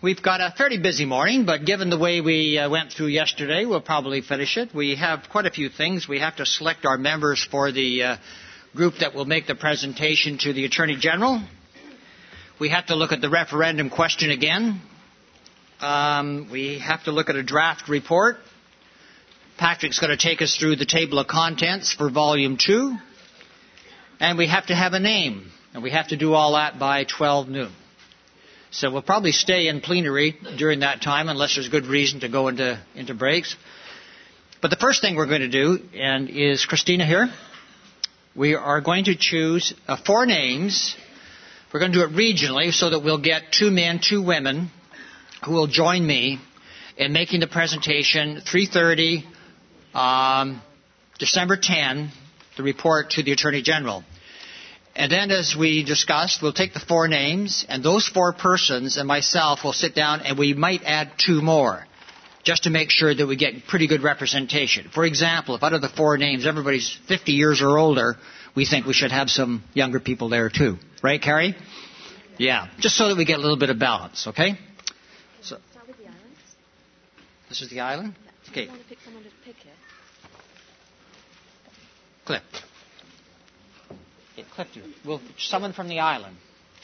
We've got a fairly busy morning, but given the way we went through yesterday, we'll probably finish it. We have quite a few things. We have to select our members for the group that will make the presentation to the Attorney General. We have to look at the referendum question again. We have to look at a draft report. Patrick's going to take us through the table of contents for Volume 2. And we have to have a name. And we have to do all that by 12 noon. So we'll probably stay in plenary during that time unless there's good reason to go into breaks. But the first thing we're going to do, and is Christina here? We are going to choose 4 names. We're going to do it regionally so that we'll get 2 men, 2 women who will join me in making the presentation 3:30 December 10, the report to the Attorney General. And then, as we discussed, we'll take the 4 names, and those 4 persons and myself will sit down, and we might add 2 more, just to make sure that we get pretty good representation. For example, if out of the 4 names everybody's 50 years or older, we think we should have some younger people there too. Right, Carrie? Yeah, just so that we get a little bit of balance, okay? So, start with the islands. This is the island? Okay. You want to pick someone to pick here? Cliff. Cliff, will someone from the island?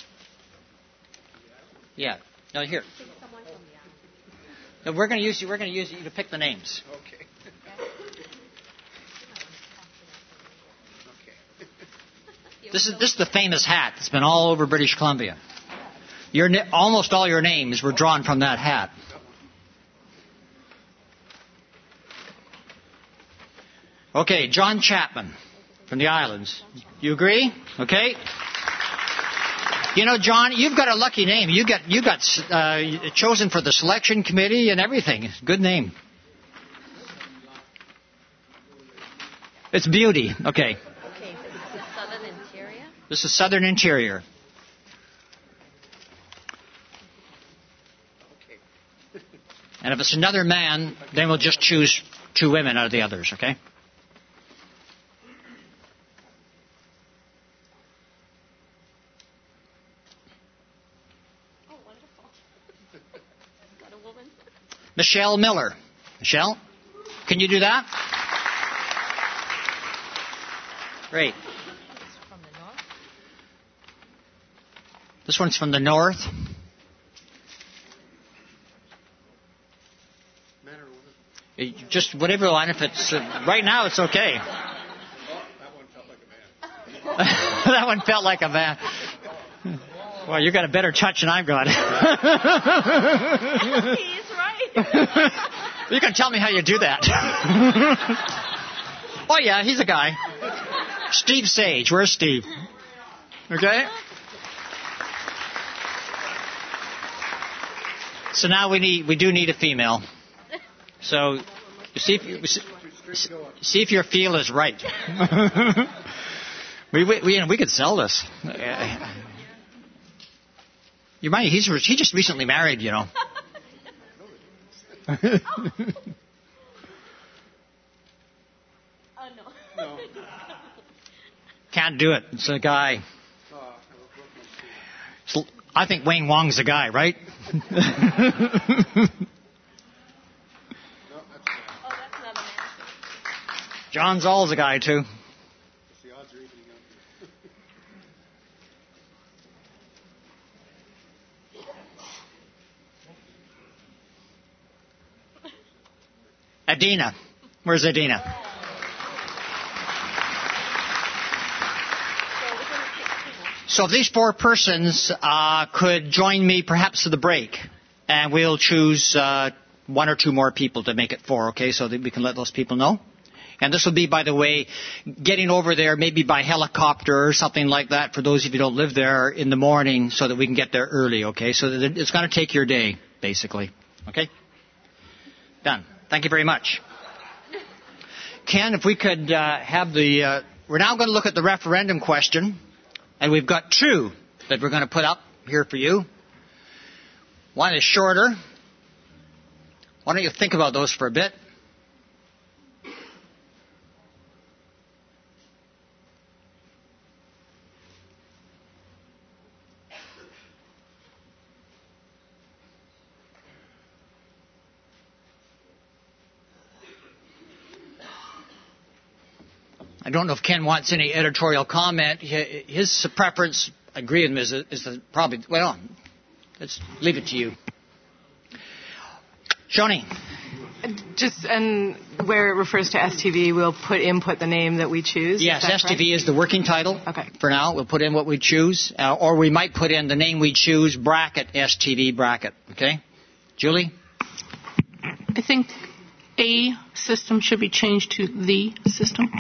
Yeah. No, here. Someone from the island. No, we're going to use you to pick the names. Okay. This is the famous hat that's been all over British Columbia. Almost all your names were drawn from that hat. Okay, John Chapman from the islands. You agree? Okay. You know, John, you've got a lucky name. You got chosen for the selection committee and everything. Good name. It's Beauty. Okay. Okay, so this is Southern Interior. This is Southern Interior. And if it's another man, then we'll just choose 2 women out of the others, okay? Oh, wonderful. Got a woman. Michelle Miller. Michelle, can you do that? Great. From the north. This one's from the north. Just whatever one. If it's right now, it's okay. Oh, that one felt like a man. That one felt like a man. Well, you got a better touch than I've got. He's right. You can tell me how you do that. Oh yeah, he's a guy. Steve Sage. Where's Steve? Okay. So now we do need a female. So see if your feel is right. we could sell this. You mind? He just recently married, you know. Oh no. Can't do it. It's a guy. I think Wayne Wong's a guy, right? Oh, that's another man. John Zoll's a guy too. The odds are evening out. Adina. Where's Adina? So if these 4 persons could join me perhaps to the break, and we'll choose 1 or 2 more people to make it 4, okay, so that we can let those people know. And this will be, by the way, getting over there maybe by helicopter or something like that for those of you who don't live there in the morning so that we can get there early, okay? So that it's going to take your day, basically. Okay? Done. Thank you very much. Ken, if we could have the... we're now going to look at the referendum question. And we've got 2 that we're going to put up here for you. One is shorter. Why don't you think about those for a bit? I don't know if Ken wants any editorial comment. His preference, I agree with him, is probably, well, let's leave it to you. Shoni. Just, and where it refers to STV, we'll input the name that we choose? Yes, STV is the working title. Okay. For now, we'll put in what we choose, or we might put in the name we choose, bracket, STV, bracket. Okay? Julie? I think a system should be changed to the system.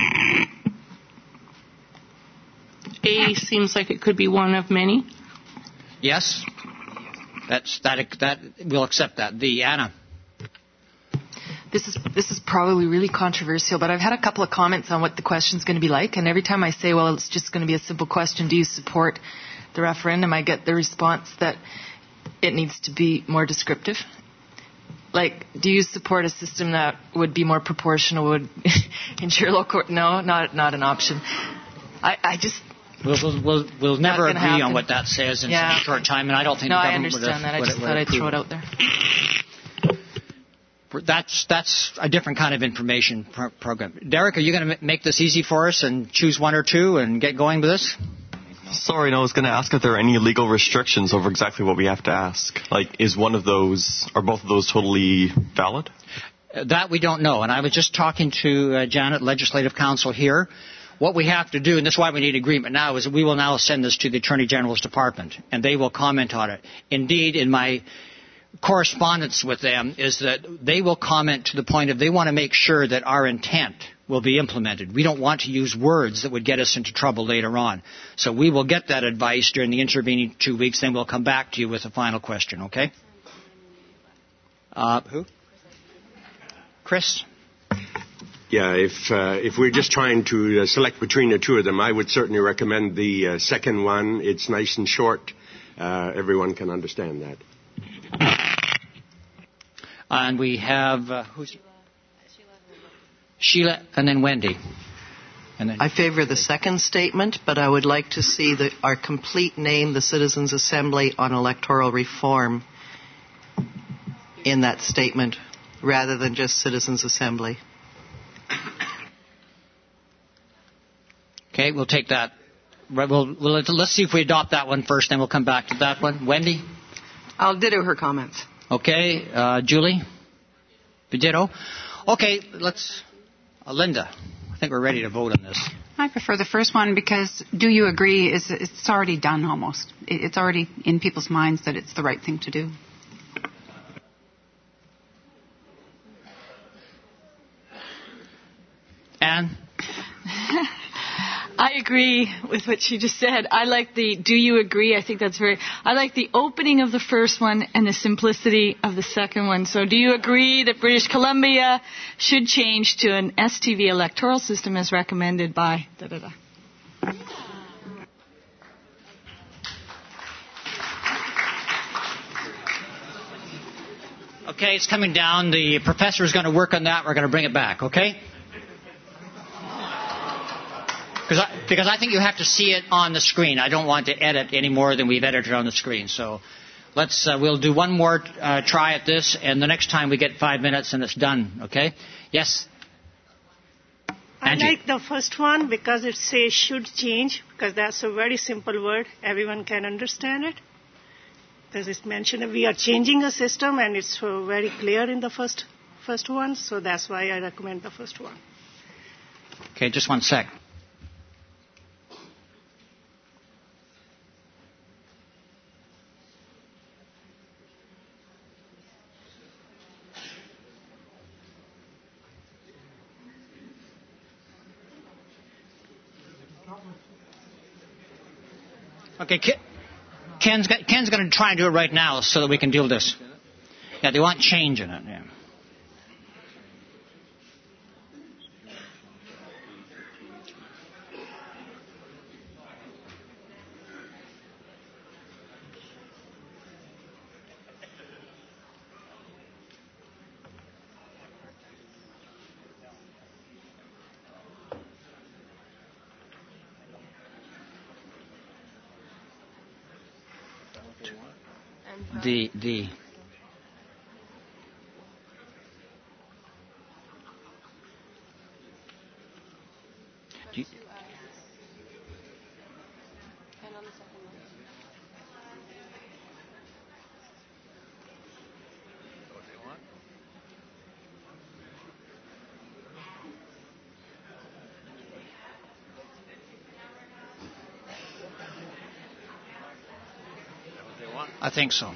A seems like it could be one of many. Yes. That we'll accept that. The Anna. This is probably really controversial, but I've had a couple of comments on what the question's going to be like, and every time I say, well, it's just going to be a simple question, do you support the referendum, I get the response that it needs to be more descriptive. Like, do you support a system that would be more proportional, would ensure local... No, not an option. I just... We'll never agree on what that says in such a short time, and I don't think the government I understand that. I just thought I'd throw it out there. That's a different kind of information program. Derek, are you going to make this easy for us and choose one or two and get going with this? Sorry, no, I was going to ask if there are any legal restrictions over exactly what we have to ask. Like, are both of those totally valid? That we don't know. And I was just talking to Janet, Legislative Counsel here. What we have to do, and this is why we need agreement now, is we will now send this to the Attorney General's Department, and they will comment on it. Indeed, in my correspondence with them is that they will comment to the point of they want to make sure that our intent will be implemented. We don't want to use words that would get us into trouble later on. So we will get that advice during the intervening 2 weeks, then we'll come back to you with a final question, okay? Who? Chris? Yeah, if we're just trying to select between the two of them, I would certainly recommend the second one. It's nice and short. Everyone can understand that. And we have who's Sheila and then Wendy. And then I favor the second statement, but I would like to see our complete name, the Citizens Assembly on Electoral Reform, in that statement, rather than just Citizens Assembly. Okay, we'll take that. Let's see if we adopt that one first, then we'll come back to that one. Wendy? I'll ditto her comments. Okay, Julie? Ditto? Okay, let's... Linda, I think we're ready to vote on this. I prefer the first one because do you agree it's already done almost. It's already in people's minds that it's the right thing to do. Anne? I agree with what she just said. I like the do you agree? I think that's I like the opening of the first one and the simplicity of the second one. So do you agree that British Columbia should change to an STV electoral system as recommended by da-da-da? Okay, it's coming down. The professor is going to work on that. We're going to bring it back, okay? Because I think you have to see it on the screen. I don't want to edit any more than we've edited on the screen. So we'll do one more try at this, and the next time we get 5 minutes and it's done, okay? Yes? Angie. I like the first one because it says should change, because that's a very simple word. Everyone can understand it. Because it's mentioned that we are changing a system, and it's very clear in the first one. So that's why I recommend the first one. Okay, just one sec. Okay, Ken's going to try and do it right now so that we can deal with this. Yeah, they want change in it. Yeah. You, I think so.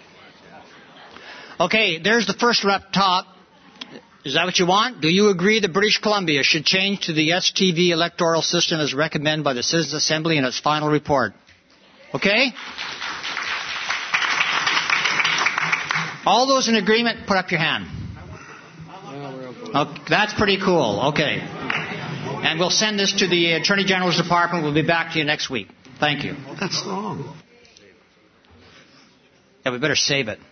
Okay, there's the first one up top. Is that what you want? Do you agree that British Columbia should change to the STV electoral system as recommended by the Citizens Assembly in its final report? Okay? All those in agreement, put up your hand. Okay, that's pretty cool. Okay. And we'll send this to the Attorney General's Department. We'll be back to you next week. Thank you. That's long. Yeah, we better save it.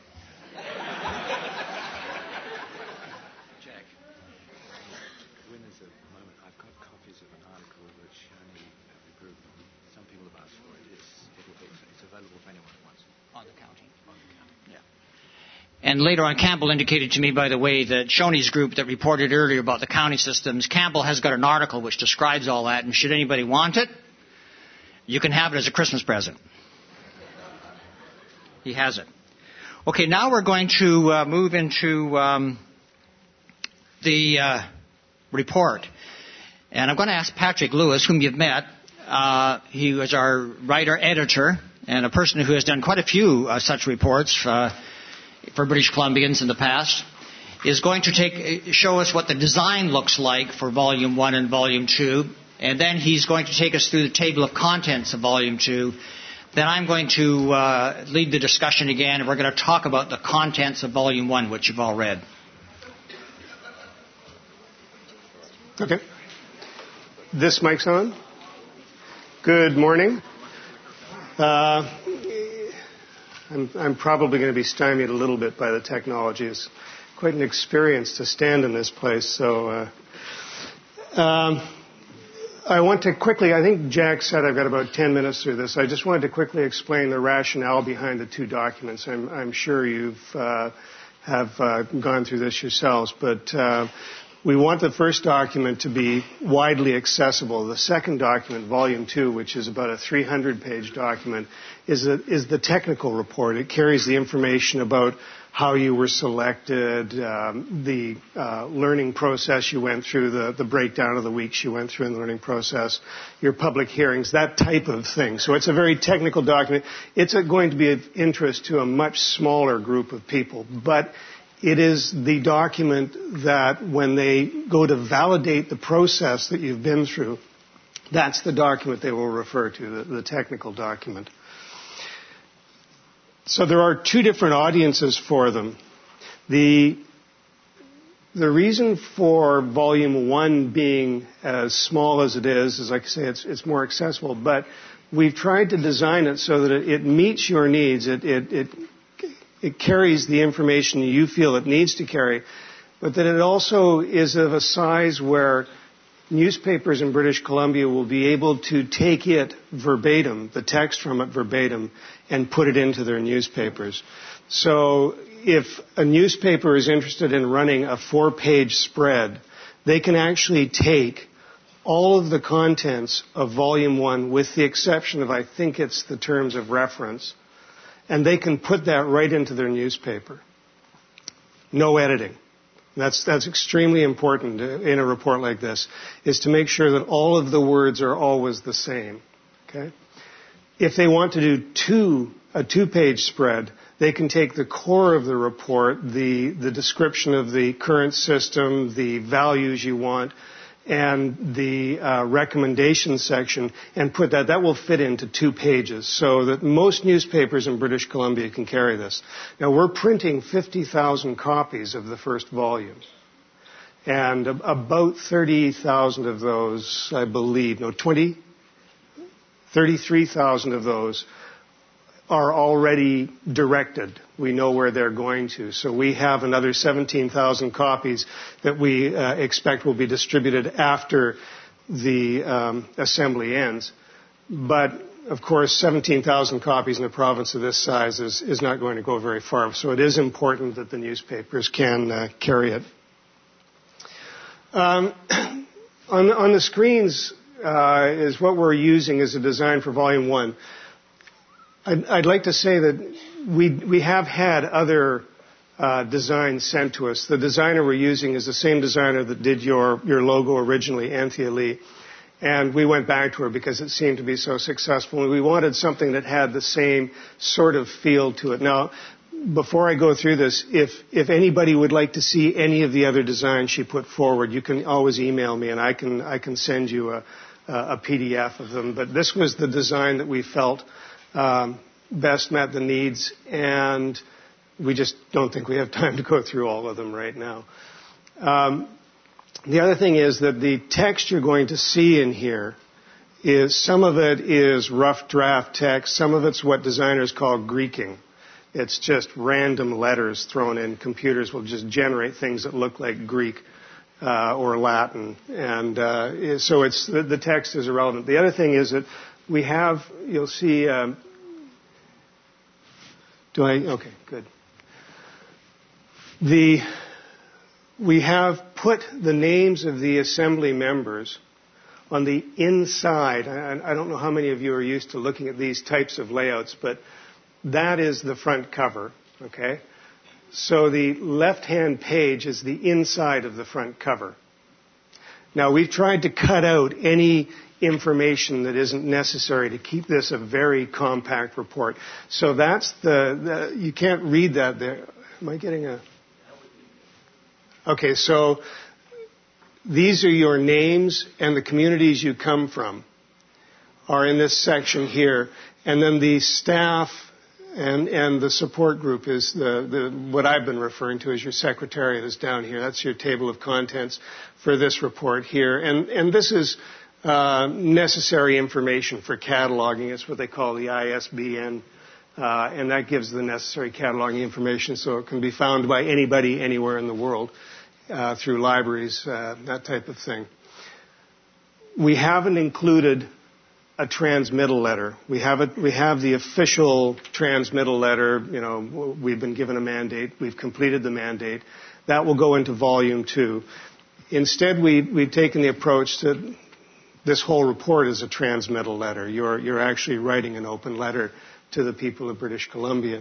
And later on, Campbell indicated to me, by the way, that Shoney's group that reported earlier about the county systems, Campbell has got an article which describes all that, and should anybody want it, you can have it as a Christmas present. He has it. Okay, now we're going to move into the report. And I'm going to ask Patrick Lewis, whom you've met. He was our writer-editor and a person who has done quite a few such reports for British Columbians in the past, is going to show us what the design looks like for Volume 1 and Volume 2, and then he's going to take us through the table of contents of Volume 2. Then I'm going to lead the discussion again, and we're going to talk about the contents of Volume 1, which you've all read. Okay. This mic's on. Good morning. I'm probably going to be stymied a little bit by the technology. It's quite an experience to stand in this place. So I want to quickly, I think Jack said I've got about 10 minutes through this. I just wanted to quickly explain the rationale behind the two documents. I'm sure you've have gone through this yourselves, but we want the first document to be widely accessible. The second document, Volume 2, which is about a 300-page document, is the technical report. It carries the information about how you were selected, the learning process you went through, the breakdown of the weeks you went through in the learning process, your public hearings, that type of thing. So it's a very technical document. It's going to be of interest to a much smaller group of people, but it is the document that when they go to validate the process that you've been through, that's the document they will refer to, the technical document. So there are two different audiences for them. The reason for Volume 1 being as small as it is like I say, it's more accessible, but we've tried to design it so that it meets your needs. It carries the information you feel it needs to carry, but that it also is of a size where newspapers in British Columbia will be able to take it verbatim, the text from it verbatim, and put it into their newspapers. So if a newspaper is interested in running a 4-page spread, they can actually take all of the contents of Volume 1, with the exception of, I think it's the terms of reference, and they can put that right into their newspaper. No editing. That's extremely important in a report like this, is to make sure that all of the words are always the same. Okay? If they want to do a 2-page spread, they can take the core of the report, the description of the current system, the values you want, and the recommendation section, and put that. That will fit into 2 pages, so that most newspapers in British Columbia can carry this. Now, we're printing 50,000 copies of the first volume, and about 30,000 of those, I believe, 33,000 of those are already directed. We know where they're going to. So we have another 17,000 copies that we expect will be distributed after the assembly ends. But, of course, 17,000 copies in a province of this size is not going to go very far. So it is important that the newspapers can carry it. On the screens, is what we're using as a design for Volume 1. I'd like to say that we have had other designs sent to us. The designer we're using is the same designer that did your logo originally, Anthea Lee. And we went back to her because it seemed to be so successful. And we wanted something that had the same sort of feel to it. Now, before I go through this, if anybody would like to see any of the other designs she put forward, you can always email me and I can send you a PDF of them. But this was the design that we felt best met the needs, and we just don't think we have time to go through all of them right now. The other thing is that the text you're going to see in here is, some of it is rough draft text, some of it's what designers call Greeking. It's just random letters thrown in. Computers will just generate things that look like Greek or Latin, and so it's the text is irrelevant. The other thing is that we have, you'll see. Okay, good. We have put the names of the assembly members on the inside. I don't know how many of you are used to looking at these types of layouts, but that is the front cover, okay? So the left-hand page is the inside of the front cover. Now, we've tried to cut out any information that isn't necessary to keep this a very compact report. So that's you can't read that there. Am I getting a... Okay, so these are your names and the communities you come from are in this section here. And then the staff and the support group is what I've been referring to as your secretariat is down here. That's your table of contents for this report here. And this is necessary information for cataloging. It's what they call the ISBN. And that gives the necessary cataloging information so it can be found by anybody anywhere in the world through libraries, that type of thing. We haven't included a transmittal letter. We have the official transmittal letter. You know, we've been given a mandate. We've completed the mandate. That will go into Volume 2. Instead, we've taken the approach that this whole report is a transmittal letter. You're actually writing an open letter to the people of British Columbia.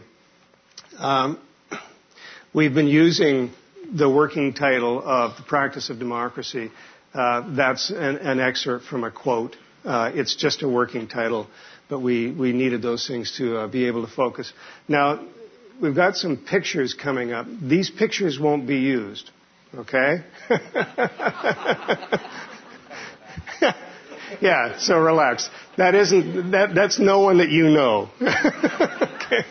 We've been using the working title of The Practice of Democracy. That's an excerpt from a quote. It's just a working title, but we needed those things to be able to focus. Now, we've got some pictures coming up. These pictures won't be used, okay? Yeah, so relax. That's no one that you know. Okay.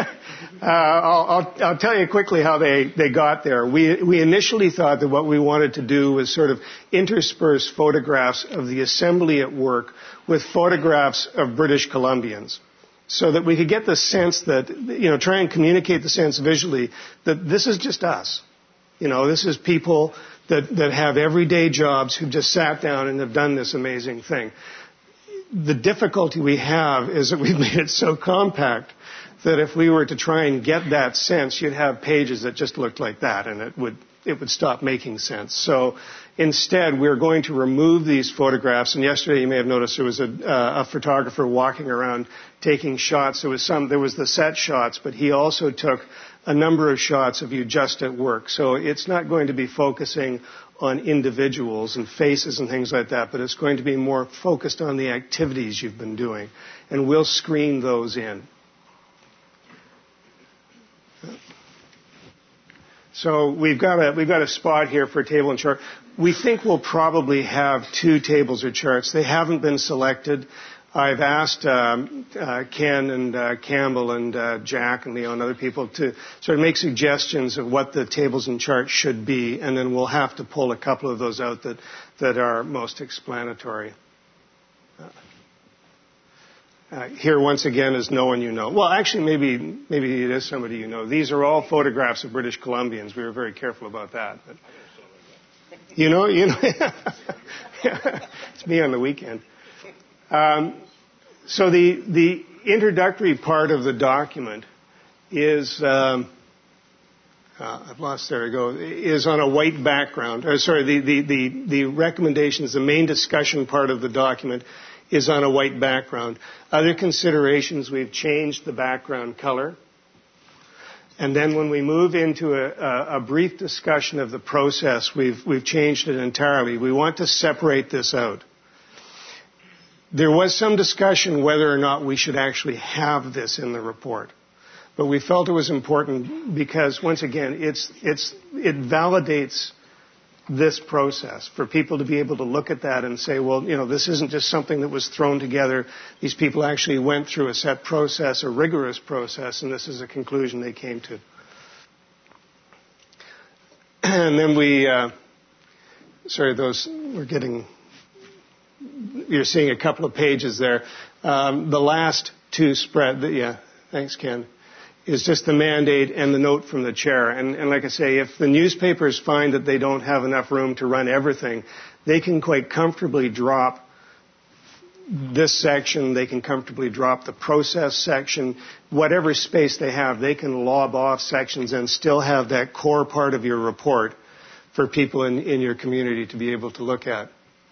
I'll tell you quickly how they got there. We initially thought that what we wanted to do was sort of intersperse photographs of the assembly at work with photographs of British Columbians, so that we could get the sense that, you know, try and communicate the sense visually that this is just us. You know, this is people that have everyday jobs who just sat down and have done this amazing thing. The difficulty we have is that we've made it so compact that if we were to try and get that sense, you'd have pages that just looked like that, and it would stop making sense. So instead, we're going to remove these photographs. And yesterday, you may have noticed there was a photographer walking around taking shots. There was the set shots, but he also took a number of shots of you just at work. So it's not going to be focusing on individuals and faces and things like that, but it's going to be more focused on the activities you've been doing. And we'll screen those in. So we've got a spot here for a table and chart. We think we'll probably have 2 tables or charts. They haven't been selected. I've asked Ken and Campbell and Jack and Leo and other people to sort of make suggestions of what the tables and charts should be, and then we'll have to pull a couple of those out that are most explanatory. Here, once again, is no one you know. Well, actually, maybe it is somebody you know. These are all photographs of British Columbians. We were very careful about that. But, you know. It's me on the weekend. So the introductory part of the document is I've lost, there we go, is on a white background. The recommendations, the main discussion part of the document is on a white background. Other considerations, we've changed the background color. And then when we move into a brief discussion of the process, we've changed it entirely. We want to separate this out. There was some discussion whether or not we should actually have this in the report. But we felt it was important because, once again, it validates this process for people to be able to look at that and say, well, this isn't just something that was thrown together. These people actually went through a set process, a rigorous process, and this is a conclusion they came to. And then you're seeing a couple of pages there. The last two thanks, Ken, is just the mandate and the note from the chair. And like I say, if the newspapers find that they don't have enough room to run everything, they can quite comfortably drop this section. They can comfortably drop the process section. Whatever space they have, they can lob off sections and still have that core part of your report for people in your community to be able to look at.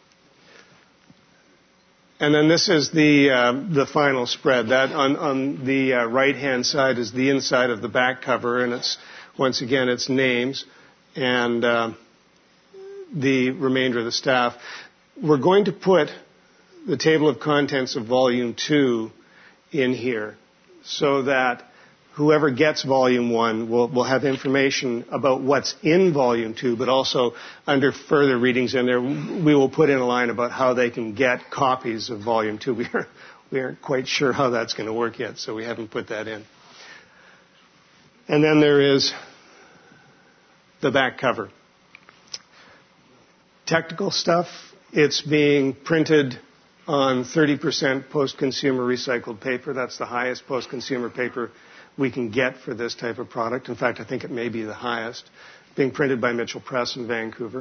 And then this is the final spread. That on the right-hand side is the inside of the back cover, and it's names and the remainder of the staff. We're going to put the table of contents of Volume 2 in here so that whoever gets Volume 1 will have information about what's in Volume 2, but also under further readings in there, we will put in a line about how they can get copies of Volume 2. We aren't quite sure how that's going to work yet, so we haven't put that in. And then there is the back cover. Technical stuff, it's being printed on 30% post-consumer recycled paper. That's the highest post-consumer paper we can get for this type of product. In fact, I think it may be the highest, being printed by Mitchell Press in Vancouver.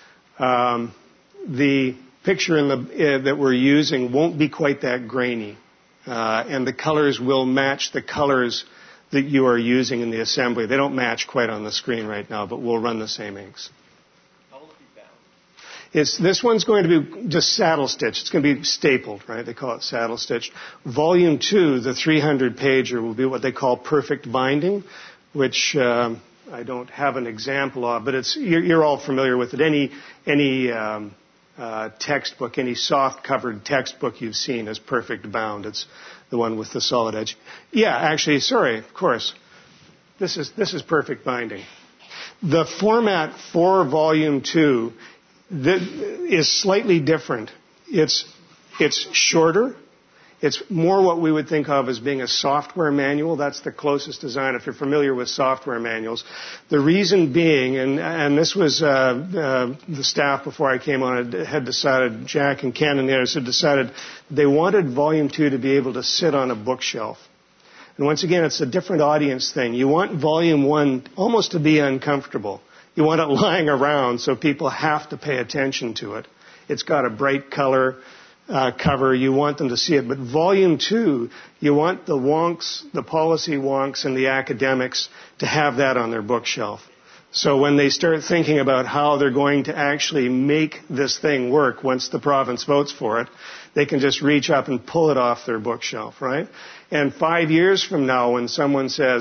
The picture that we're using won't be quite that grainy, and the colors will match the colors that you are using in the assembly. They don't match quite on the screen right now, but we'll run the same inks. How will it be bound? This one's going to be just saddle stitched. It's going to be stapled, right? They call it saddle stitched. Volume 2, the 300-pager, will be what they call perfect binding, which I don't have an example of, but you're all familiar with it. Any textbook, any soft-covered textbook you've seen is perfect bound. It's the one with the solid edge. Yeah, actually, sorry, of course. This is perfect binding. The format for Volume 2 is slightly different. It's shorter. It's more what we would think of as being a software manual. That's the closest design if you're familiar with software manuals. The reason being, and this was the staff before I came on had decided, Jack and Ken and the others had decided they wanted Volume 2 to be able to sit on a bookshelf. And once again, it's a different audience thing. You want Volume 1 almost to be uncomfortable. You want it lying around so people have to pay attention to it. It's got a bright color cover. You want them to see it. But Volume 2, you want the wonks, the policy wonks, and the academics to have that on their bookshelf. So when they start thinking about how they're going to actually make this thing work once the province votes for it, they can just reach up and pull it off their bookshelf, right? And 5 years from now, when someone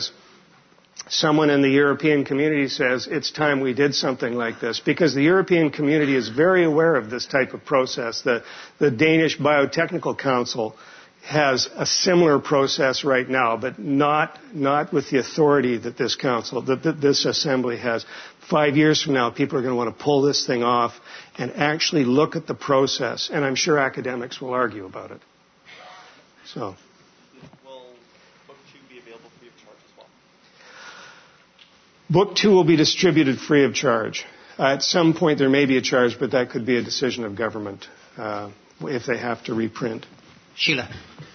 in the European community says, it's time we did something like this, because the European community is very aware of this type of process. The Danish Biotechnical Council has a similar process right now, but not with the authority that this council, that this assembly has. 5 years from now, people are going to want to pull this thing off and actually look at the process, and I'm sure academics will argue about it. So. Will Book 2 be available free of charge as well? Book 2 will be distributed free of charge. At some point there may be a charge, but that could be a decision of government if they have to reprint. Sheila.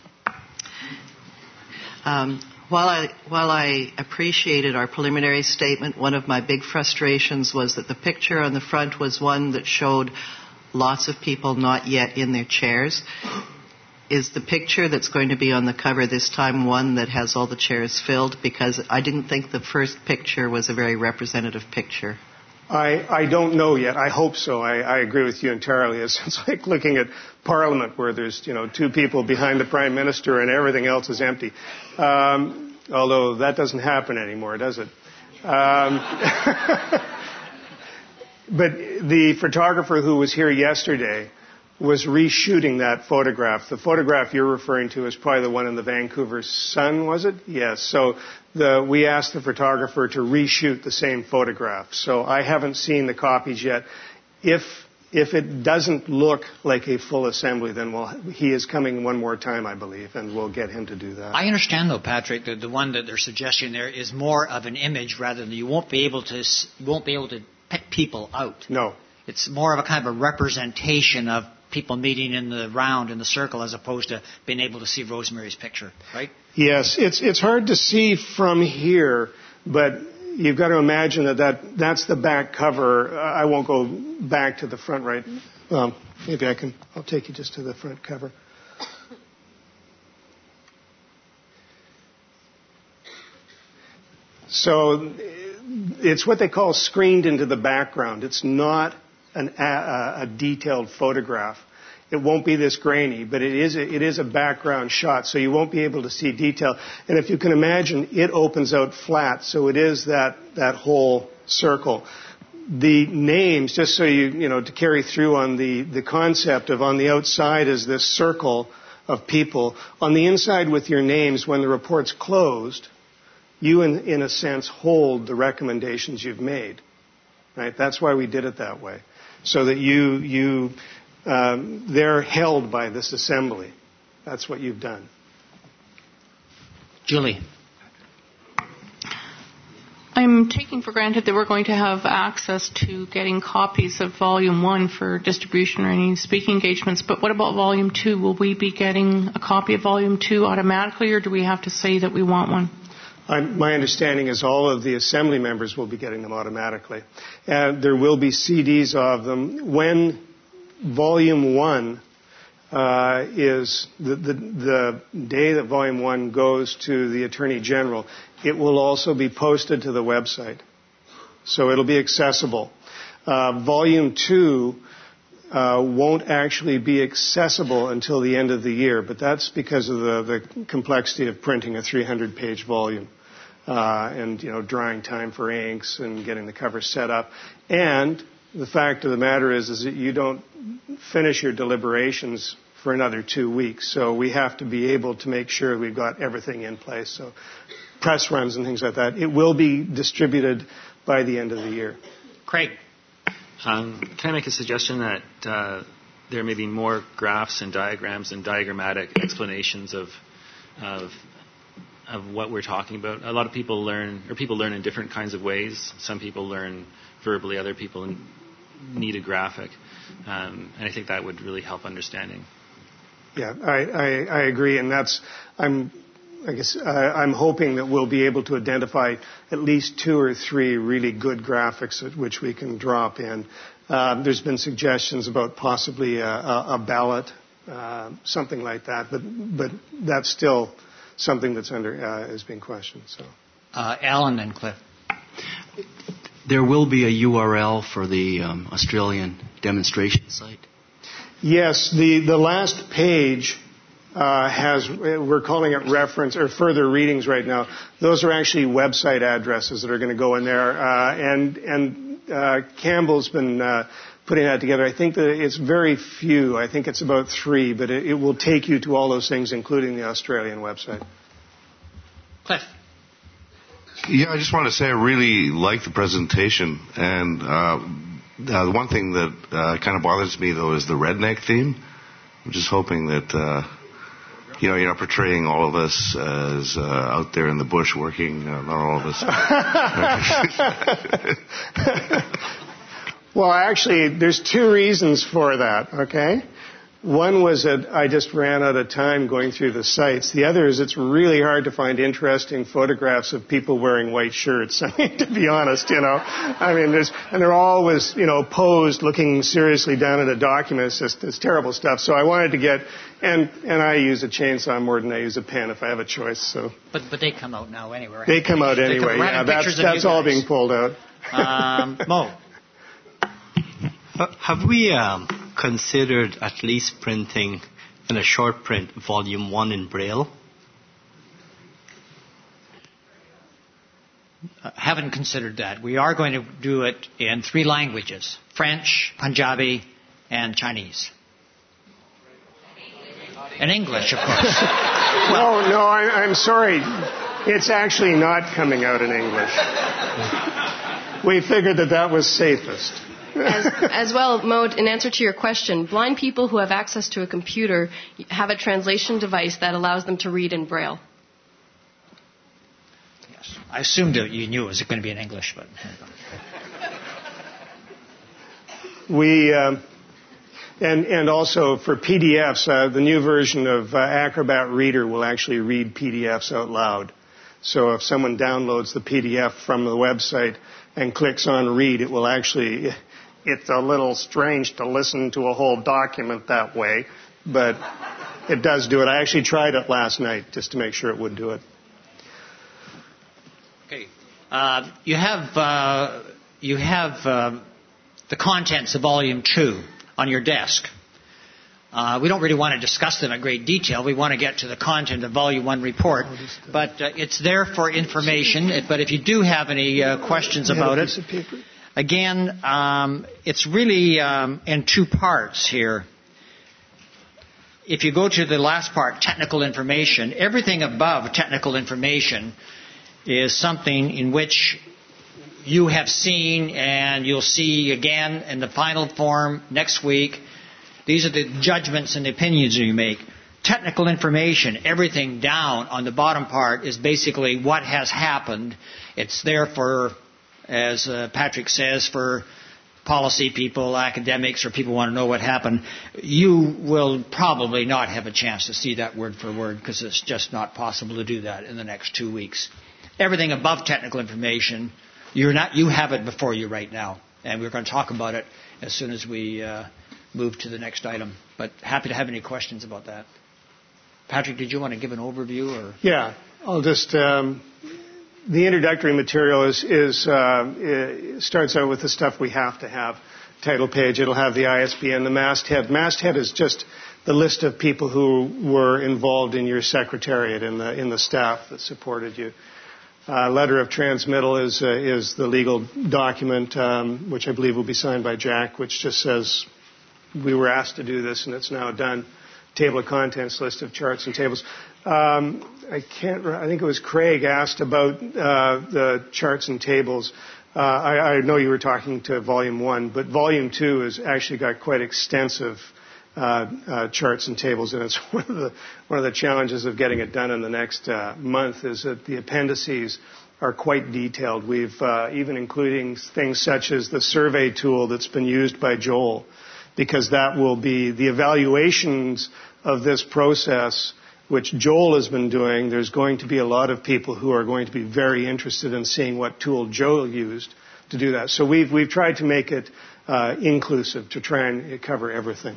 While I appreciated our preliminary statement, one of my big frustrations was that the picture on the front was one that showed lots of people not yet in their chairs. is the picture that's going to be on the cover this time one that has all the chairs filled? Because I didn't think the first picture was a very representative picture. I don't know yet. I hope so. I agree with you entirely. It's like looking at Parliament where there's, two people behind the Prime Minister and everything else is empty. Although that doesn't happen anymore, does it? But the photographer who was here yesterday was reshooting that photograph. The photograph you're referring to is probably the one in the Vancouver Sun, was it? Yes. So we asked the photographer to reshoot the same photograph. So I haven't seen the copies yet. If it doesn't look like a full assembly, then he is coming one more time, I believe, and we'll get him to do that. I understand, though, Patrick, that the one that they're suggesting there is more of an image rather than you won't be able to pick people out. No. It's more of a kind of a representation of people meeting in the round, in the circle, as opposed to being able to see Rosemary's picture, right? Yes, it's hard to see from here, but you've got to imagine that's the back cover. I won't go back to the front right. Maybe I'll take you just to the front cover. So it's what they call screened into the background. It's not a detailed photograph. It won't be this grainy, but it is a background shot, so you won't be able to see detail. And if you can imagine, it opens out flat, so it is that whole circle. The names, just so to carry through on the concept of on the outside is this circle of people. On the inside with your names, when the report's closed, you in a sense hold the recommendations you've made. Right? That's why we did it that way. So that they're held by this assembly. That's what you've done. Julie. I'm taking for granted that we're going to have access to getting copies of Volume 1 for distribution or any speaking engagements, but what about Volume 2? Will we be getting a copy of Volume 2 automatically, or do we have to say that we want one? My understanding is all of the assembly members will be getting them automatically. And there will be CDs of them. When Volume 1 is the day that Volume 1 goes to the Attorney General, it will also be posted to the website. So it'll be accessible. Volume 2 won't actually be accessible until the end of the year, but that's because of the complexity of printing a 300-page volume. And drying time for inks and getting the cover set up. And the fact of the matter is that you don't finish your deliberations for another 2 weeks. So we have to be able to make sure we've got everything in place. So press runs and things like that. It will be distributed by the end of the year. Craig. Can I make a suggestion that there may be more graphs and diagrams and diagrammatic explanations of what we're talking about? A lot of people learn in different kinds of ways. Some people learn verbally, other people need a graphic. And I think that would really help understanding. Yeah, I agree, and I'm hoping that we'll be able to identify at least 2 or 3 really good graphics which we can drop in. There's been suggestions about possibly a ballot, something like that, but that's still something that's is being questioned. So, Alan and Cliff. There will be a URL for the Australian demonstration site. Yes, the last page we're calling it reference or further readings right now. Those are actually website addresses that are going to go in there, and Campbell's been putting that together. I think that it's very few. I think it's about 3, but it will take you to all those things, including the Australian website. Cliff. Yeah, I just want to say I really like the presentation, and the one thing that kind of bothers me though is the redneck theme. I'm just hoping that you're not portraying all of us as out there in the bush working. Not all of us. Well, actually, there's 2 reasons for that, okay? One was that I just ran out of time going through the sites. The other is it's really hard to find interesting photographs of people wearing white shirts. I mean, to be honest, I mean, they're always, posed looking seriously down at a document. It's terrible stuff. So I wanted to get, and I use a chainsaw more than I use a pen if I have a choice. So. But they come out now anyway. Right? They come out anyway. Yeah, that's all being pulled out. Mo. Have we considered at least printing in a short print volume 1 in Braille? Haven't considered that. We are going to do it in 3 languages: French, Punjabi, and Chinese. And English, of course. No, I'm sorry. It's actually not coming out in English. We figured that was safest. As well, Maud, in answer to your question, blind people who have access to a computer have a translation device that allows them to read in Braille. Yes. I assumed that you knew it was going to be in English, but... And also for PDFs, the new version of Acrobat Reader will actually read PDFs out loud. So if someone downloads the PDF from the website and clicks on read, it will actually... It's a little strange to listen to a whole document that way, but it does do it. I actually tried it last night just to make sure it would do it. Okay. You have the contents of Volume 2 on your desk. We don't really want to discuss them in great detail. We want to get to the content of Volume 1 report. But it's there for information. But if you do have any questions about it, again, it's really in 2 parts here. If you go to the last part, technical information, everything above technical information is something in which you have seen and you'll see again in the final form next week. These are the judgments and opinions you make. Technical information, everything down on the bottom part, is basically what has happened. It's there for, as Patrick says, for policy people, academics, or people who want to know what happened. You will probably not have a chance to see that word for word because it's just not possible to do that in the next 2 weeks. Everything above technical information, you have it before you right now. And we're going to talk about it as soon as we move to the next item. But happy to have any questions about that. Patrick, did you want to give an overview? Or? Yeah, I'll just... the introductory material starts out with the stuff we have to have. Title page, it'll have the ISBN, the masthead. Masthead is just the list of people who were involved in your secretariat, in the staff that supported you. Letter of transmittal is the legal document, which I believe will be signed by Jack, which just says we were asked to do this and it's now done. Table of contents, list of charts and tables. I think it was Craig asked about the charts and tables. I know you were talking to Volume 1, but Volume 2 has actually got quite extensive charts and tables, and it's one of the challenges of getting it done in the next month is that the appendices are quite detailed. We've even including things such as the survey tool that's been used by Joel, because that will be the evaluations of this process, which Joel has been doing. There's going to be a lot of people who are going to be very interested in seeing what tool Joel used to do that. So we've tried to make it inclusive to try and cover everything.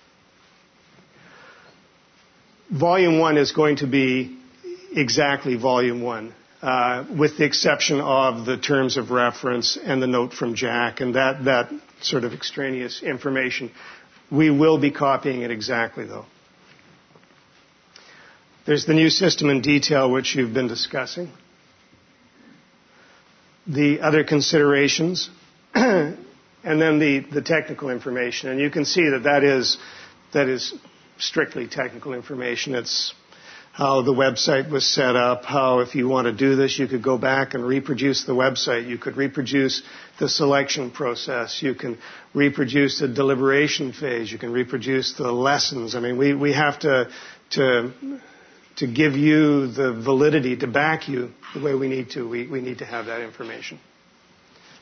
Volume 1 is going to be exactly Volume 1, with the exception of the terms of reference and the note from Jack and that sort of extraneous information. We will be copying it exactly, though. There's the new system in detail, which you've been discussing. The other considerations, and then the technical information. And you can see that is strictly technical information. It's how the website was set up, how if you want to do this, you could go back and reproduce the website. You could reproduce the selection process. You can reproduce the deliberation phase. You can reproduce the lessons. I mean, we have to give you the validity to back you the way we need to. We need to have that information.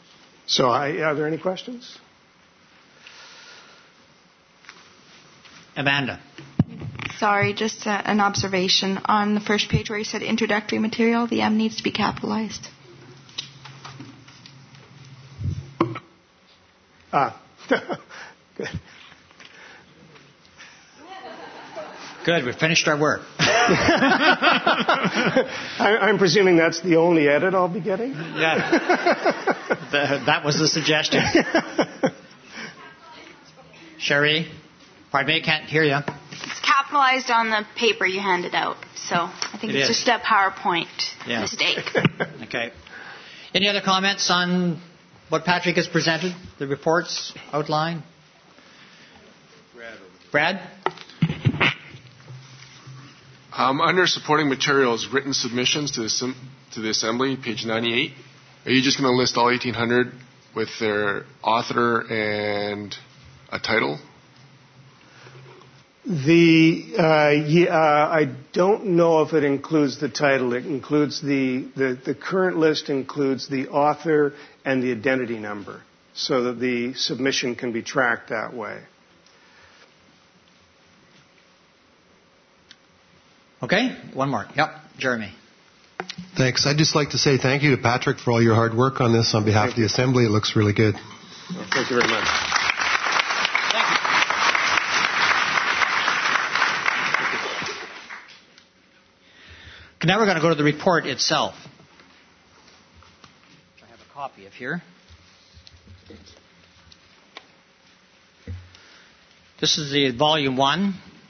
So are there any questions? Amanda. Sorry, just an observation. On the first page where you said introductory material, the M needs to be capitalized. Good. Good, we finished our work. I'm presuming that's the only edit I'll be getting? Yeah. That was the suggestion. Sherry? Pardon me, I can't hear you. It's capitalized on the paper you handed out, so I think it's just a PowerPoint mistake. Okay. Any other comments on what Patrick has presented, the reports outline? Brad? Under supporting materials, written submissions to the Assembly, page 98, are you just going to list all 1,800 with their author and a title? I don't know if it includes the title. It includes the current list includes the author and the identity number, so that the submission can be tracked that way. Okay, one more. Yep, Jeremy. Thanks. I'd just like to say thank you to Patrick for all your hard work on this on behalf of the Assembly. It looks really good. Well, thank you very much. Thank you. Okay, now we're going to go to the report itself. I have a copy of here. This is the Volume 1.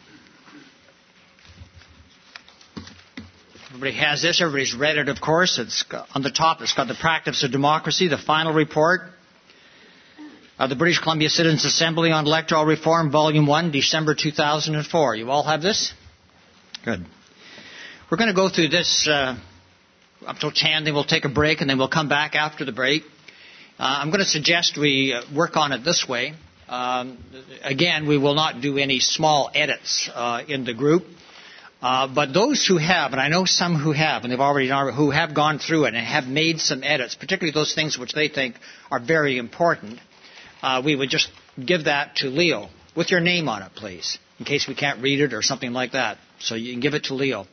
Everybody has this. Everybody's read it, of course. It's on the top. It's got the Practice of Democracy, the final report of the British Columbia Citizens' Assembly on Electoral Reform, Volume 1, December 2004. You all have this? Good. We're going to go through this up till 10, then we'll take a break, and then we'll come back after the break. I'm going to suggest we work on it this way. Again, we will not do any small edits in the group. But those who have, and I know some who have, and they've already who have gone through it and have made some edits, particularly those things which they think are very important, we would just give that to Leo with your name on it, please, in case we can't read it or something like that. So you can give it to Leo.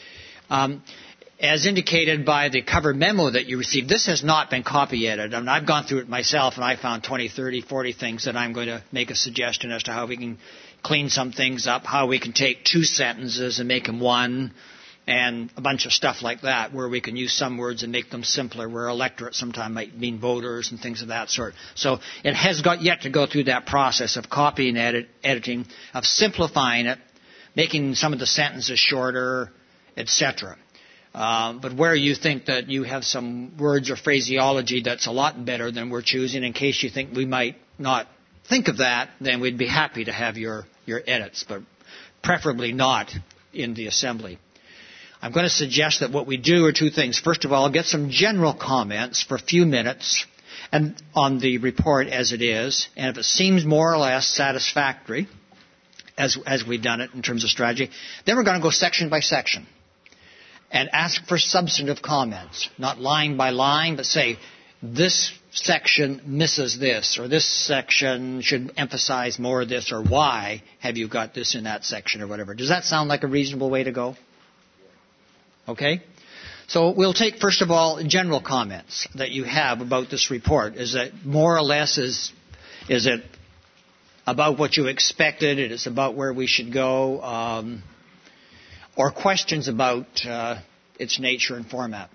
As indicated by the cover memo that you received, this has not been copy edited. I mean, I've gone through it myself, and I found 20, 30, 40 things that I'm going to make a suggestion as to how we can clean some things up, how we can take 2 sentences and make them 1, and a bunch of stuff like that, where we can use some words and make them simpler, where electorate sometimes might mean voters and things of that sort. So it has got yet to go through that process of copying and editing, of simplifying it, making some of the sentences shorter, etc. But where you think that you have some words or phraseology that's a lot better than we're choosing, in case you think we might not think of that, then we'd be happy to have your edits, but preferably not in the Assembly. I'm going to suggest that what we do are 2 things. First of all, get some general comments for a few minutes and on the report as it is, and if it seems more or less satisfactory, as we've done it in terms of strategy, then we're going to go section by section and ask for substantive comments, not line by line, but say, this section misses this, or this section should emphasize more of this, or why have you got this in that section, or whatever. Does that sound like a reasonable way to go? Okay? So we'll take, first of all, general comments that you have about this report. Is it more or less, is it about what you expected? It is about where we should go? Or questions about its nature and format?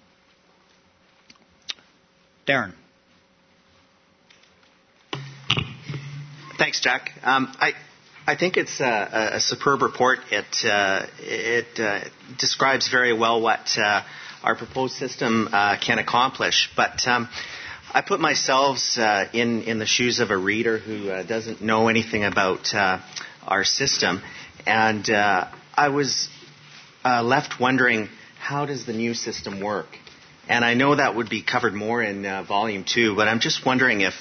Darren. Thanks, Jack. I think it's a superb report. It describes very well what our proposed system can accomplish. But I put myself in the shoes of a reader who doesn't know anything about our system, and I was left wondering, how does the new system work? And I know that would be covered more in Volume 2, but I'm just wondering if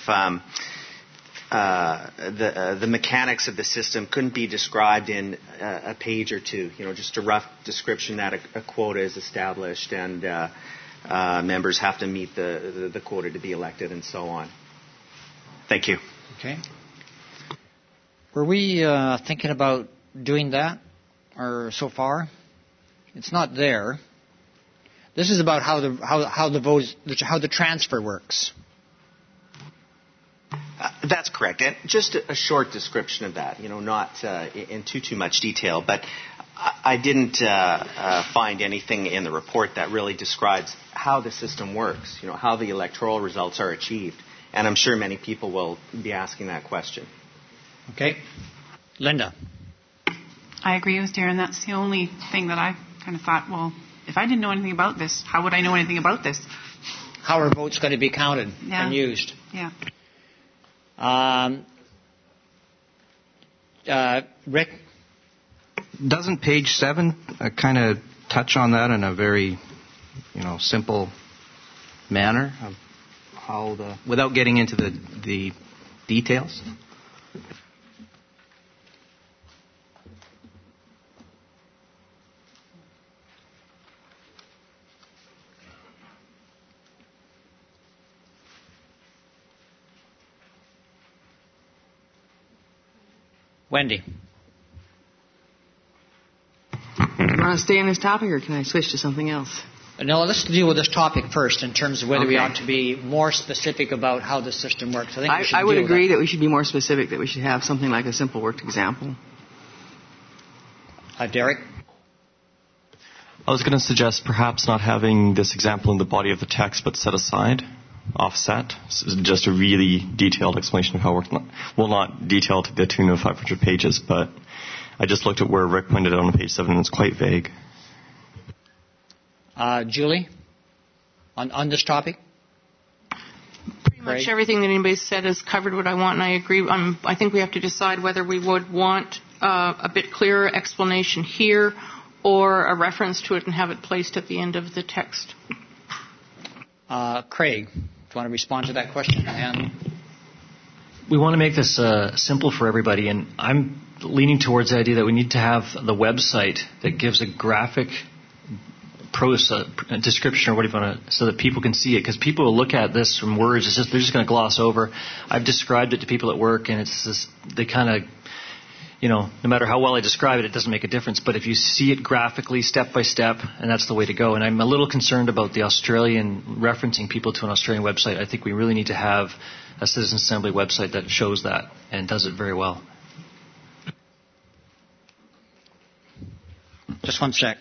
the mechanics of the system couldn't be described in a page or 2, just a rough description that a quota is established and members have to meet the quota to be elected and so on. Thank you. Okay. Were we thinking about doing that, or so far? It's not there. This is about how the transfer works. That's correct. And just a short description of that, not in too much detail, but I didn't find anything in the report that really describes how the system works, how the electoral results are achieved. And I'm sure many people will be asking that question. Okay. Linda. I agree with Darren. That's the only thing that I kind of thought, well, if I didn't know anything about this, how would I know anything about this? How are votes going to be counted and used? Yeah. Rick? Doesn't page 7 kind of touch on that in a very, simple manner of how without getting into the details? Wendy. Do you want to stay on this topic, or can I switch to something else? No, let's deal with this topic first in terms of whether we ought to be more specific about how the system works. I would agree that we should be more specific, that we should have something like a simple worked example. Derek? I was going to suggest perhaps not having this example in the body of the text, but set aside, offset, just a really detailed explanation of how it works. Well, not detailed to the tune of 500 pages, but I just looked at where Rick pointed out on page 7, and it's quite vague. Julie, on this topic? Pretty much everything that anybody said has covered what I want, and I agree. I think we have to decide whether we would want a bit clearer explanation here or a reference to it and have it placed at the end of the text. Craig, do you want to respond to that question? We want to make this simple for everybody, and I'm leaning towards the idea that we need to have the website that gives a graphic description or whatever, so that people can see it, because people will look at this from words, they're just going to gloss over. I've described it to people at work, and it's just, they kind of, no matter how well I describe it, it doesn't make a difference. But if you see it graphically, step by step, and that's the way to go. And I'm a little concerned about the Australian referencing people to an Australian website. I think we really need to have a Citizens Assembly website that shows that and does it very well. Just one sec.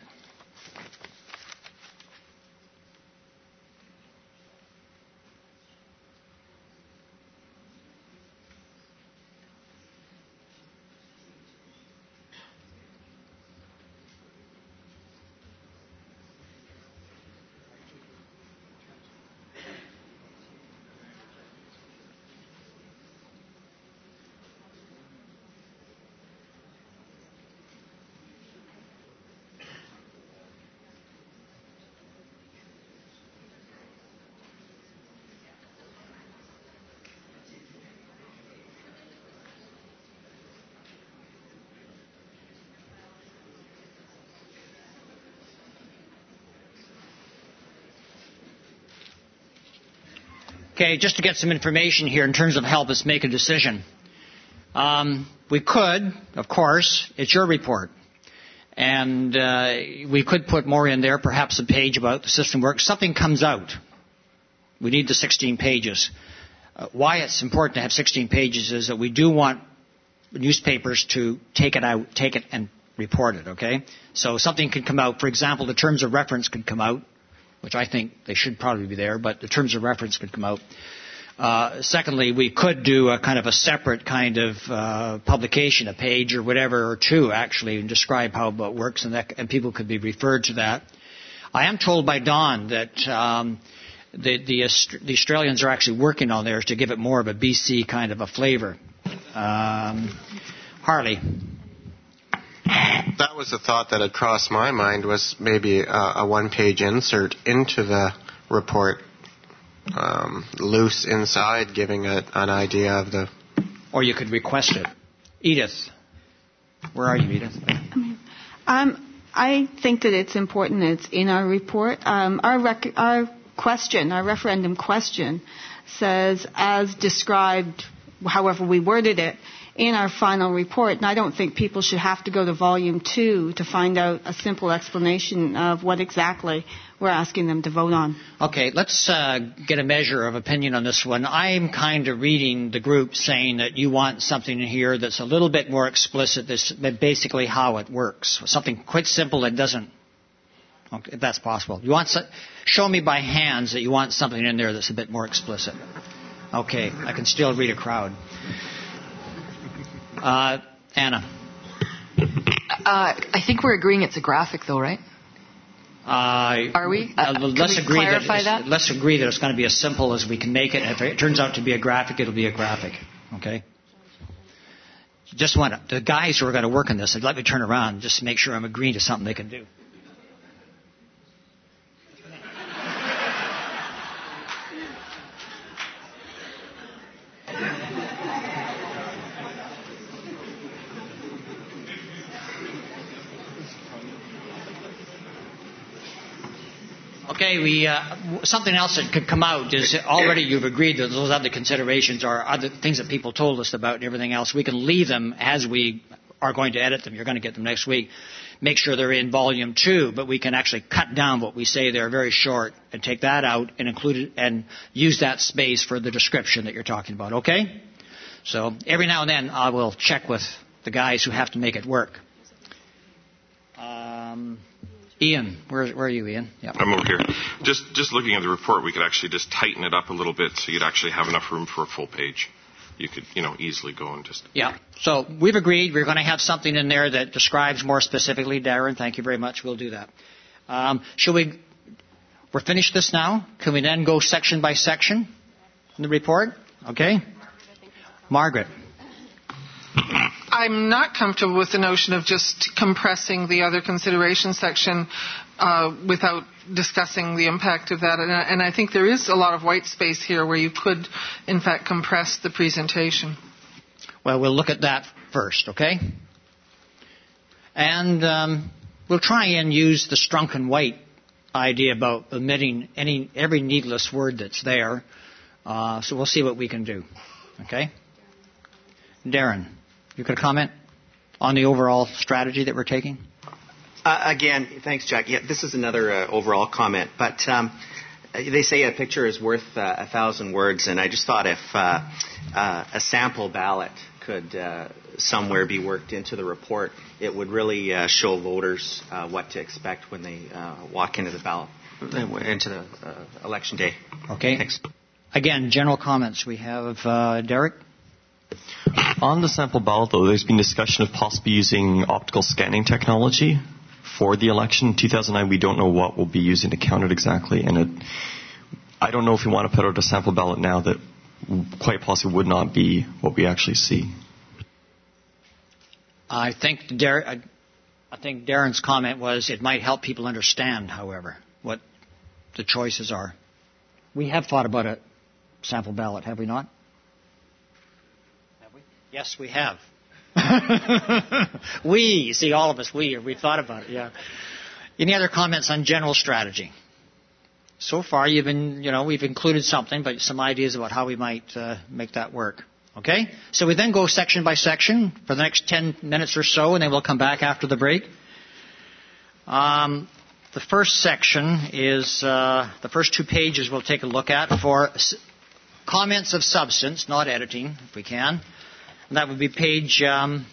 Okay, just to get some information here in terms of help us make a decision. We could, of course, it's your report. And we could put more in there, perhaps a page about the system works. Something comes out. We need the 16 pages. Why it's important to have 16 pages is that we do want newspapers to take it out, take it and report it, okay? So something could come out. For example, the terms of reference could come out, which I think they should probably be there, but the terms of reference could come out. Secondly, we could do a kind of a separate kind of publication, a page or whatever, or two actually, and describe how it works, and people could be referred to that. I am told by Don that the Australians are actually working on theirs to give it more of a BC kind of a flavor. Harley. That was a thought that had crossed my mind, was maybe a one-page insert into the report, loose inside, giving an idea of the... Or you could request it. Edith. Where are you, Edith? I think that it's important that it's in our report. Our referendum question says, as described, however we worded it, in our final report, and I don't think people should have to go to Volume 2 to find out a simple explanation of what exactly we're asking them to vote on. Okay, let's get a measure of opinion on this one. I'm kind of reading the group saying that you want something in here that's a little bit more explicit, that's basically how it works. Something quite simple that doesn't, okay, if that's possible. You want show me by hands that you want something in there that's a bit more explicit. Okay, I can still read a crowd. Anna. I think we're agreeing it's a graphic, though, right? Are we? Let's agree clarify that. Let's agree that it's going to be as simple as we can make it. If it turns out to be a graphic, it'll be a graphic. Okay. Just want the guys who are going to work on this. Let me turn around just to make sure I'm agreeing to something they can do. Okay, something else that could come out is already you've agreed that those other considerations are other things that people told us about and everything else. We can leave them as we are going to edit them. You're going to get them next week. Make sure they're in Volume 2, but we can actually cut down what we say there very short and take that out and include it and use that space for the description that you're talking about, okay? So every now and then I will check with the guys who have to make it work. Ian, where are you, Ian? Yep. I'm over here. Just looking at the report, we could actually just tighten it up a little bit so you'd actually have enough room for a full page. You could, easily go and just... Yeah. So we've agreed we're going to have something in there that describes more specifically. Darren, thank you very much. We'll do that. We're finished this now. Can we then go section by section in the report? Okay. Margaret. I'm not comfortable with the notion of just compressing the other consideration section without discussing the impact of that. And I think there is a lot of white space here where you could, in fact, compress the presentation. Well, we'll look at that first, okay? And we'll try and use the Strunk and White idea about omitting every needless word that's there. So we'll see what we can do, okay? Darren, you could comment on the overall strategy that we're taking? Again, thanks, Jack. Yeah, this is another overall comment, but they say a picture is worth 1,000 words, and I just thought if a sample ballot could somewhere be worked into the report, it would really show voters what to expect when they walk into the ballot, into the election day. Okay. Thanks. Again, general comments. We have Derek. On the sample ballot, though, there's been discussion of possibly using optical scanning technology for the election. In 2009, we don't know what we'll be using to count it exactly. And I don't know if we want to put out a sample ballot now that quite possibly would not be what we actually see. I think Darren's comment was it might help people understand, however, what the choices are. We have thought about a sample ballot, have we not? Yes, we have. We, see, all of us, we thought about it, yeah. Any other comments on general strategy? So far, we've included something, but some ideas about how we might make that work. Okay? So we then go section by section for the next 10 minutes or so, and then we'll come back after the break. The first section is, the first 2 pages we'll take a look at for comments of substance, not editing, if we can. And that would be page 1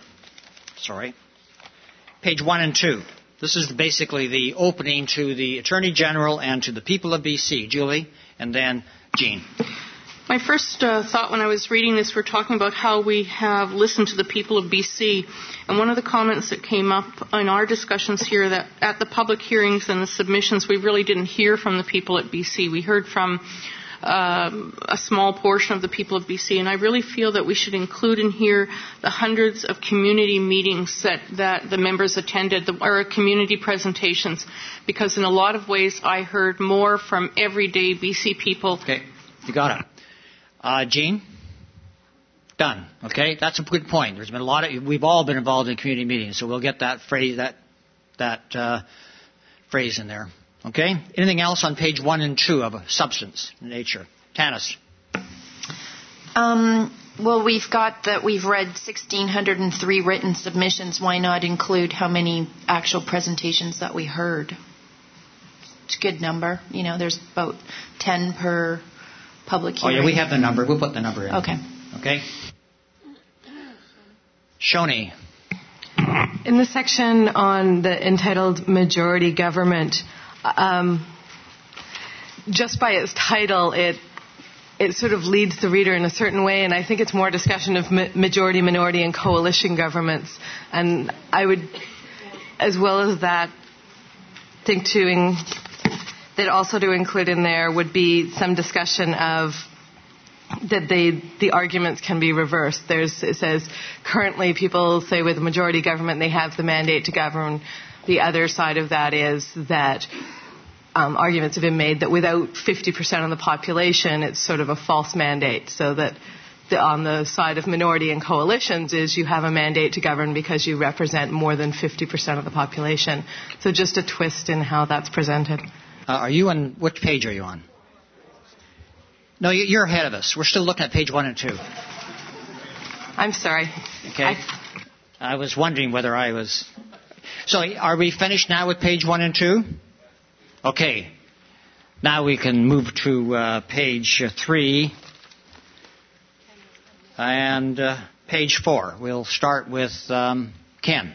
and 2. This is basically the opening to the Attorney General and to the people of BC. Julie, and then Jean. My first thought when I was reading this, we're talking about how we have listened to the people of BC. And one of the comments that came up in our discussions here, that at the public hearings and the submissions, we really didn't hear from the people at BC. We heard from a small portion of the people of BC, and I really feel that we should include in here the hundreds of community meetings that the members attended, or community presentations, because in a lot of ways I heard more from everyday BC people. Okay, you got it. Jean? Done. Okay, that's a good point. There's been we've all been involved in community meetings, so we'll get that phrase, that phrase in there. Okay? Anything else on page 1 and 2 of a substance nature? Tanis. Well, we've got that we've read 1,603 written submissions. Why not include how many actual presentations that we heard? It's a good number. You know, there's about 10 per public hearing. Oh, yeah, we have the number. We'll put the number in. Okay. Okay. Shoni. In the section on the entitled majority government, just by its title, it sort of leads the reader in a certain way, and I think it's more a discussion of majority, minority, and coalition governments. And I would, as well as that, think that also to include in there would be some discussion of that the arguments can be reversed. It says currently people say with a majority government they have the mandate to govern. The other side of that is that arguments have been made that without 50% of the population, it's sort of a false mandate. So that on the side of minority and coalitions is you have a mandate to govern because you represent more than 50% of the population. So just a twist in how that's presented. Are you on, which page are you on? No, you're ahead of us. We're still looking at page 1 and 2. I'm sorry. Okay. I was wondering whether I was... So are we finished now with page 1 and 2? Okay. Now we can move to page 3 and page 4. We'll start with Ken.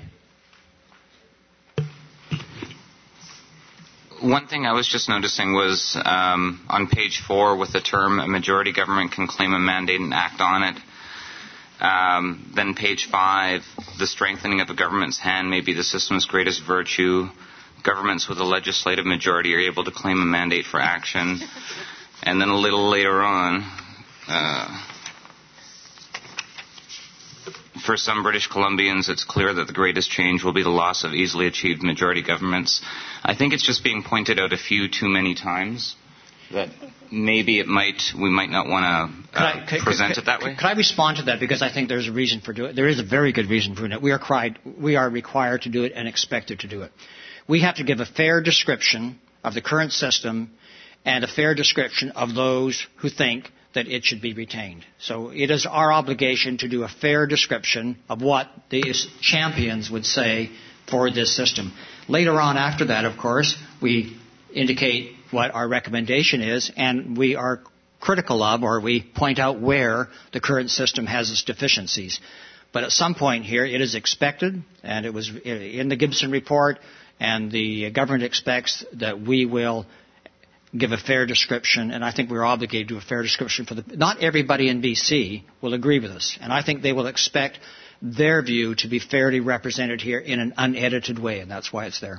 One thing I was just noticing was on page 4 with the term a majority government can claim a mandate and act on it. Then page 5, the strengthening of a government's hand may be the system's greatest virtue. Governments with a legislative majority are able to claim a mandate for action. And then a little later on, for some British Columbians, it's clear that the greatest change will be the loss of easily achieved majority governments. I think it's just being pointed out a few too many times that maybe we might not want to present it that way. Could I respond to that? Because I think there's a reason for doing it. There is a very good reason for doing it. We are required to do it and expected to do it. We have to give a fair description of the current system and a fair description of those who think that it should be retained. So it is our obligation to do a fair description of what these champions would say for this system. Later on after that, of course, we indicate what our recommendation is, and we are critical of, or we point out where the current system has its deficiencies. But at some point here, it is expected, and it was in the Gibson report, and the government expects that we will give a fair description, and I think we're obligated to do a fair description for not everybody in BC will agree with us, and I think they will expect their view to be fairly represented here in an unedited way, and that's why it's there.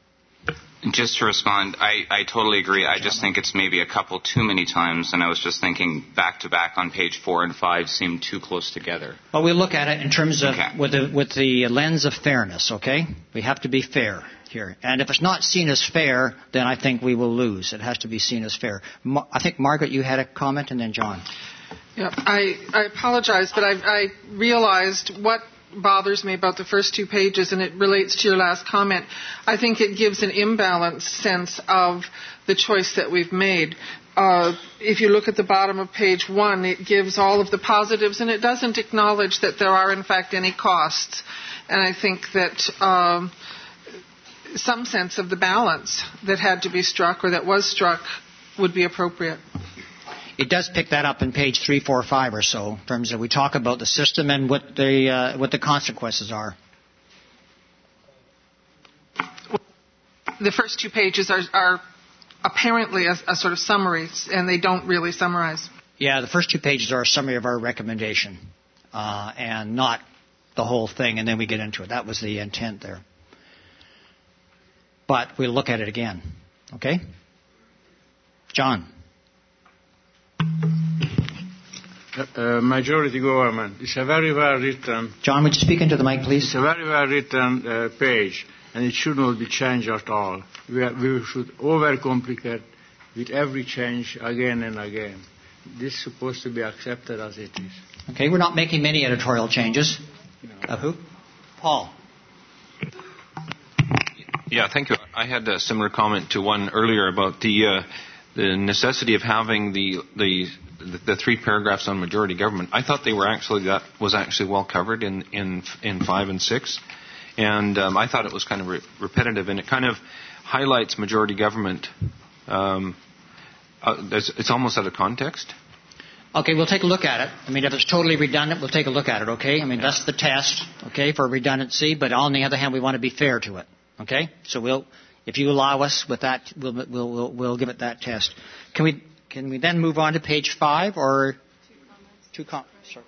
Just to respond, I totally agree. I just think it's maybe a couple too many times, and I was just thinking back to back on page 4 and 5 seem too close together. Well, we look at it in terms of with the lens of fairness, okay? We have to be fair here. And if it's not seen as fair, then I think we will lose. It has to be seen as fair. I think, Margaret, you had a comment, and then John. Yeah, I apologize, but I realized what bothers me about the first 2 pages, and it relates to your last comment. I think it gives an imbalanced sense of the choice that we've made. If you look at the bottom of page 1, it gives all of the positives, and it doesn't acknowledge that there are, in fact, any costs. And I think that some sense of the balance that had to be struck or that was struck would be appropriate. It does pick that up in page 3, 4, 5 or so, in terms of we talk about the system and what the consequences are. The first 2 pages are apparently a sort of summary, and they don't really summarize. Yeah, the first 2 pages are a summary of our recommendation, and not the whole thing, and then we get into it. That was the intent there. But we'll look at it again. Okay? John. Majority government. It's a very well written. John, would you speak into the mic, please? It's a very well written page, and it should not be changed at all. We should overcomplicate with every change again and again. This is supposed to be accepted as it is. Okay, we're not making many editorial changes. Of who? Paul. Yeah, thank you. I had a similar comment to one earlier about the necessity of having the the 3 paragraphs on majority government, I thought that was actually well covered in 5 and 6, and I thought it was kind of repetitive, and it kind of highlights majority government. It's almost out of context. Okay, we'll take a look at it. I mean, if it's totally redundant, we'll take a look at it, okay? I mean, that's the test, okay, for redundancy, but on the other hand, we want to be fair to it, okay? So if you allow us with that, we'll give it that test. Can we then move on to page 5 or 2 comments? Sorry.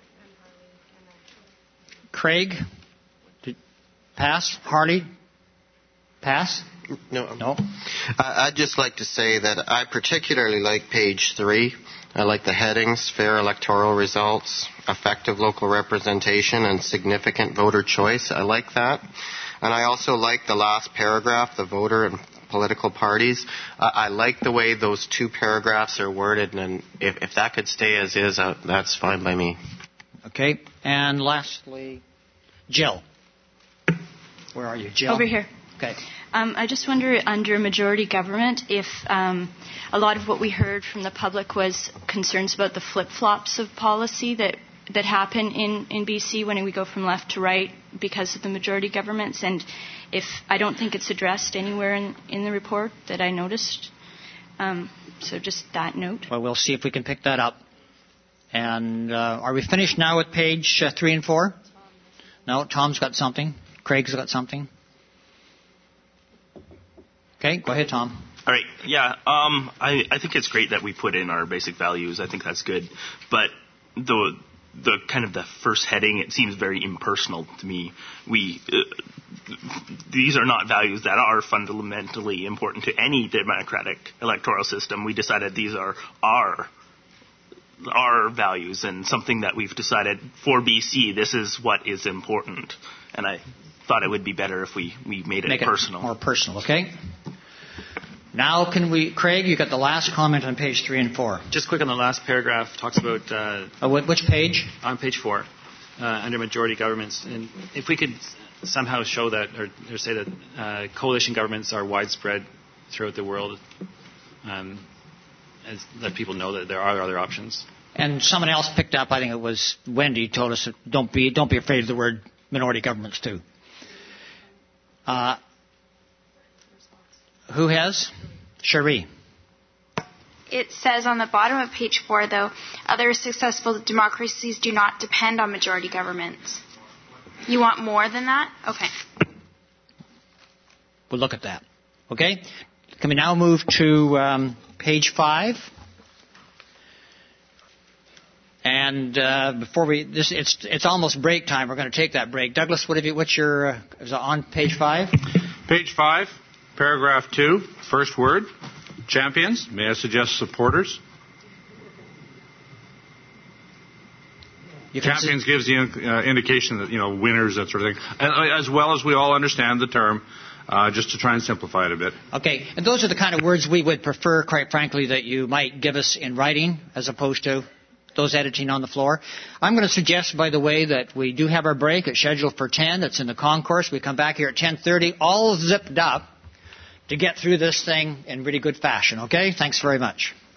Craig? Pass? Harley? Pass? No. I'd just like to say that I particularly like page 3. I like the headings: fair electoral results, effective local representation, and significant voter choice. I like that. And I also like the last paragraph, the voter and political parties. I like the way those 2 paragraphs are worded, and if that could stay as is, that's fine by me. Okay. And lastly, Jill. Where are you, Jill? Over here. Okay. I just wonder, under majority government, if a lot of what we heard from the public was concerns about the flip-flops of policy that happen in BC when we go from left to right because of the majority governments, and if I don't think it's addressed anywhere in the report that I noticed. So just that note. Well, we'll see if we can pick that up. And are we finished now with page 3 and 4? No, Tom's got something. Craig's got something. Okay, go ahead, Tom. All right. Yeah, I think it's great that we put in our basic values. I think that's good. But the kind of the first heading, it seems very impersonal to me. These are not values that are fundamentally important to any democratic electoral system. We decided these are our values, and something that we've decided for BC, this is what is important. And I thought it would be better if we made it personal. More personal, okay? Now Craig, you got the last comment on page 3 and 4. Just quick on the last paragraph, talks about... which page? On page 4, under majority governments. And if we could somehow show that, or say that coalition governments are widespread throughout the world, let people know that there are other options. And someone else picked up, I think it was Wendy, told us, don't be afraid of the word minority governments too. Who has? Cherie. It says on the bottom of page 4, though, other successful democracies do not depend on majority governments. You want more than that? Okay. We'll look at that. Okay? Can we now move to page 5? And before it's almost break time. We're going to take that break. Douglas, is it on page 5? Page 5, paragraph 2, first word, champions. May I suggest supporters? Champions gives the indication that, winners, that sort of thing. And, as well as we all understand the term, just to try and simplify it a bit. Okay, and those are the kind of words we would prefer, quite frankly, that you might give us in writing as opposed to those editing on the floor. I'm going to suggest, by the way, that we do have our break. It's scheduled for 10. It's in the concourse. We come back here at 10:30, all zipped up, to get through this thing in really good fashion. Okay? Thanks very much.